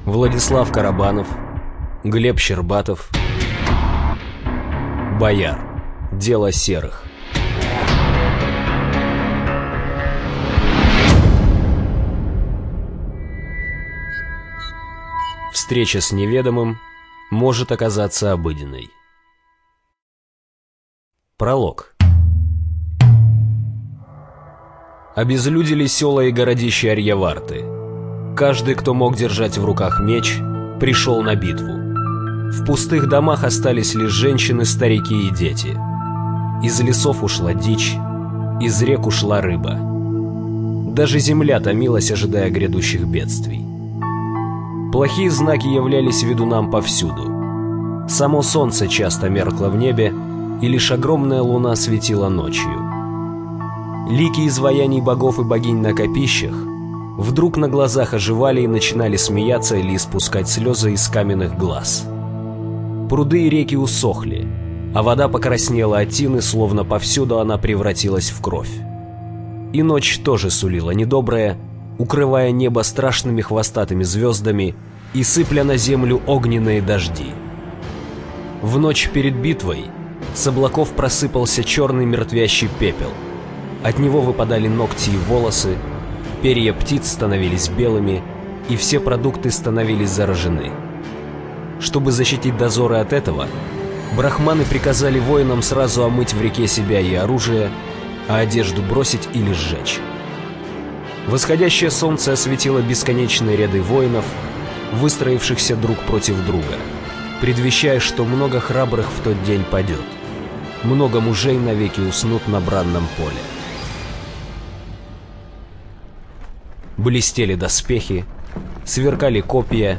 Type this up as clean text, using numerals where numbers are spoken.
Владислав Карабанов, Глеб Щербатов. Бояр. Дело серых. Встреча с неведомым может оказаться обыденной. Пролог. Обезлюдили села и городища Арьяварты. Каждый, кто мог держать в руках меч, пришел на битву. В пустых домах остались лишь женщины, старики и дети. Из лесов ушла дичь, из рек ушла рыба. Даже земля томилась, ожидая грядущих бедствий. Плохие знаки являлись ведунам повсюду. Само солнце часто меркло в небе, и лишь огромная луна светила ночью. Лики изваяний богов и богинь на копищах вдруг на глазах оживали и начинали смеяться или испускать слезы из каменных глаз. Пруды и реки усохли, а вода покраснела от тины, словно повсюду она превратилась в кровь. И ночь тоже сулила недоброе, укрывая небо страшными хвостатыми звездами и сыпля на землю огненные дожди. В ночь перед битвой с облаков просыпался черный мертвящий пепел. От него выпадали ногти и волосы, перья птиц становились белыми, и все продукты становились заражены. Чтобы защитить дозоры от этого, брахманы приказали воинам сразу омыть в реке себя и оружие, а одежду бросить или сжечь. Восходящее солнце осветило бесконечные ряды воинов, выстроившихся друг против друга, предвещая, что много храбрых в тот день падет. Много мужей навеки уснут на бранном поле. Блестели доспехи, сверкали копья,